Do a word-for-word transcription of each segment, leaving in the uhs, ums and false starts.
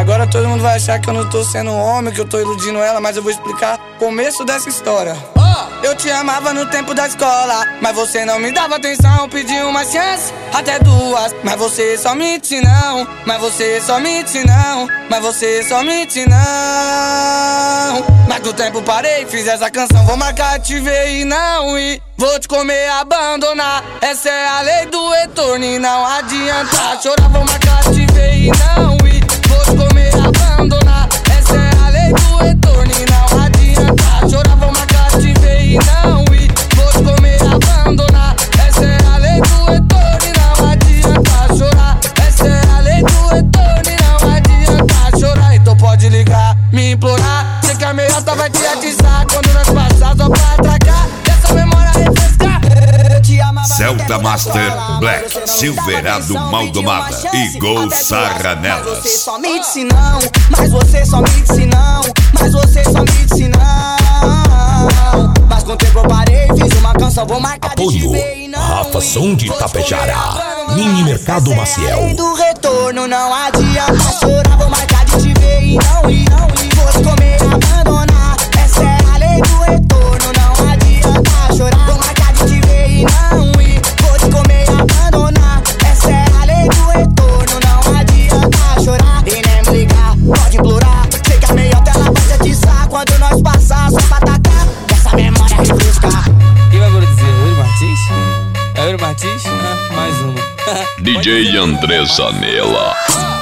Agora todo mundo vai achar que eu não tô sendo homem, que eu tô iludindo ela, mas eu vou explicar o começo dessa história. Eu te amava no tempo da escola, mas você não me dava atenção. Pedi uma chance, até duas, mas você só mente não. Mas você só mente não. Mas você só mente não. Mas com o tempo parei, fiz essa canção. Vou marcar, te ver e não ir. Vou te comer, abandonar. Essa é a lei do retorno e não adianta chorar. Vou marcar, te ver e não ir. Vou te comer, abandonar. Essa é a lei do retorno e não adianta chorar. Vou marcar, te ver e não ir. Vou te comer, abandonar. Essa é a lei do retorno e não adianta chorar. Essa é a lei do retorno e não adianta chorar. Então pode ligar, me implorar. Sei que a meiota vai te atizar quando nós passar só pra atracar. Essa memória refrescar. Celta Master Black, Silverado Maldomada e Gol Sarranelas. Mas você só me disse não, mas você só me disse não, mas você só me disse não. Mas com o tempo eu parei, fiz uma canção, vou marcar de te ver e não. Rafa Som de Tapejara, Mini Mercado Maciel. Essa é a lei do retorno, não adianta chorar, vou marcar de te ver e não ir, não ir. Vou te comer, abandonar. Essa é a lei do retorno, não adianta chorar, vou marcar de te ver e não ir. Vou te comer, abandonar. Essa é a lei do retorno, não adianta chorar e nem me ligar, pode implorar. Sei que a meiota ela vai te atizar quando nós passar só pra atacar. Essa memória refrescar. Quem vai por dizer? Yuri Martins? É Yuri Martins? Ah, mais uma. D J André Zanella.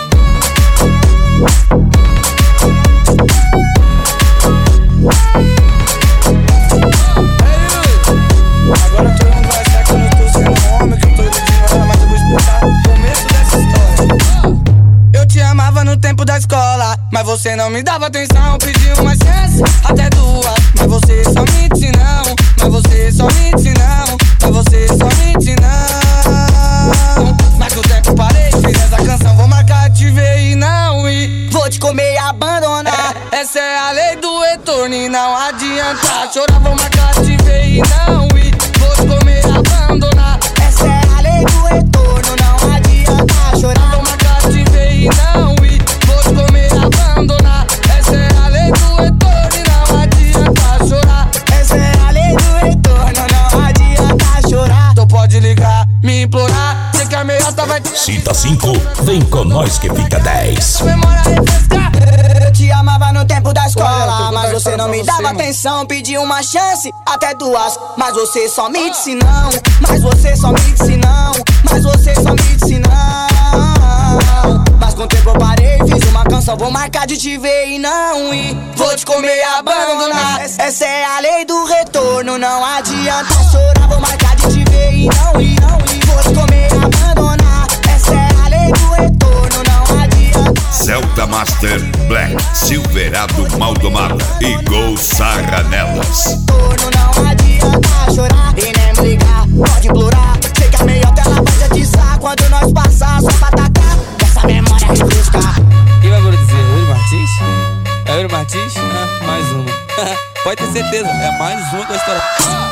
Agora todo mundo vai achar que eu não tô sendo homem, que eu tô iludindo ela, mas eu vou explicar o começo dessa história. Eu te amava no tempo da escola, mas você não me dava atenção. Pedi uma chance, até duas, mas você só mente não. Mas você só mente não. Mas você só mente não. Mas com o tempo parei, fiz essa canção. Vou marcar, te ver e não ir. Vou te comer e abandonar. Essa é a lei do retorno e não adianta chorar. Vou marcar, te ver e não ir. Vou te comer, abandonar. Essa é a lei do retorno, não adianta chorar. Vou marcar, te ver e não ir. Vou te comer, abandonar. Essa é a lei do retorno e não adianta chorar. Essa é a lei do retorno, não adianta chorar. Então pode ligar, me implorar. Sei que a meiota vai te Cita cinco, vem com nós que fica dez. memória refrescar. Eu te amava no tempo da escola, mas você não me dava atenção. Pedi uma chance, até duas, mas você só me disse não. Mas você só me disse não. Mas você só me disse não. Mas com o tempo eu parei, fiz uma canção, vou marcar de te ver e não ir. Vou te comer e abandonar. Essa é a lei do retorno, não adianta chorar, vou marcar de te ver e não ir, não ir. Vou te comer e abandonar. Essa é a lei do retorno, não adianta. Celta Master Black, Silverado Maldomada e Gol Sarranelas. Retorno, não adianta chorar e nem me ligar, pode implorar. Sei que a meiota ela vai te atizar quando nós passar só pra atacar. Essa memória refrescar. Quem vai por dizer? Yuri Martins? É Yuri Martins? Ah, mais uma. Pode ter certeza, é mais uma com a história.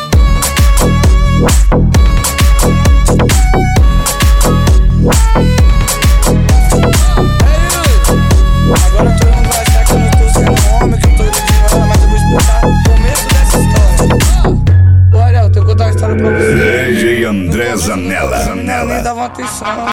Agora todo mundo vai achar que eu não tô sendo homem, que eu tô iludindo ela, mas eu vou explicar o começo dessa história. Olha, eu tenho que contar uma história pra você. D J André Zanella. Me dava atenção.